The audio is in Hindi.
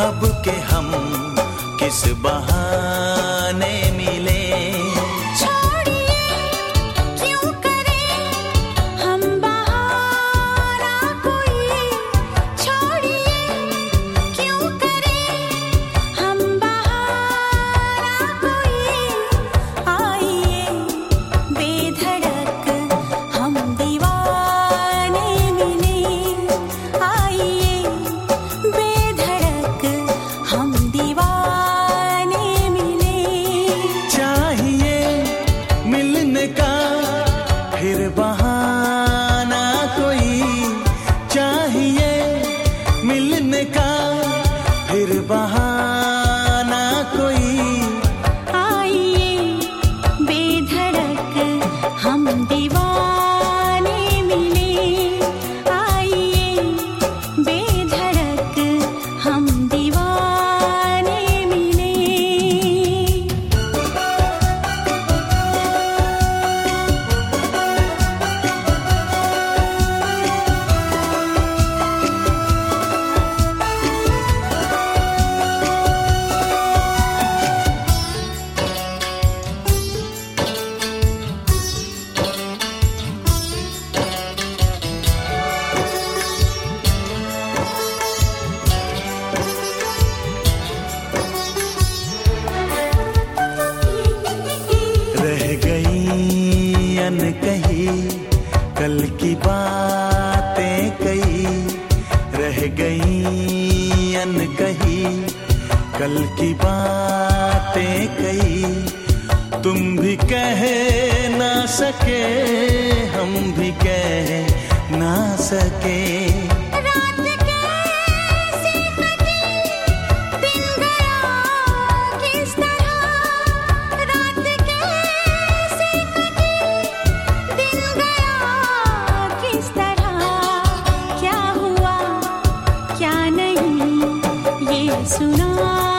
अब के हम किस बहाने मिले। फिर बहाना कोई चाहिए मिलने का, फिर बहाना कोई। आइए बेधड़क हम दीवाने मिले, आइए बेधड़क हम दीवाने मिले। कही कल की बातें कही, रह गई अनकही कल की बातें कही। तुम भी कह ना सके, हम भी कह ना सके। सुना